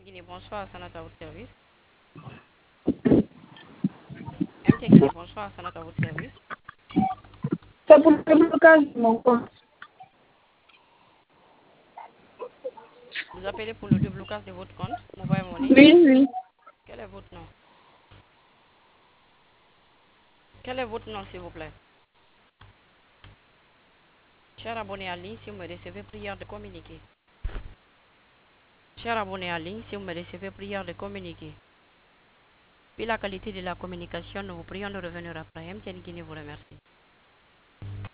Guinée, bonsoir, Sanata à votre service. MT Guinée, bonsoir, Sanata à votre service. C'est pour le blocage de mon compte. Vous appelez pour le déblocage de votre compte Mobile Money. Oui. Quel est votre nom? Quel est votre nom, s'il vous plaît? Cher abonné en ligne, si vous me recevez, prière de communiquer. Cher abonné en ligne, si vous me recevez, prière de communiquer. Puis la qualité de la communication, nous vous prions de revenir après. MTN Guinée vous remercie.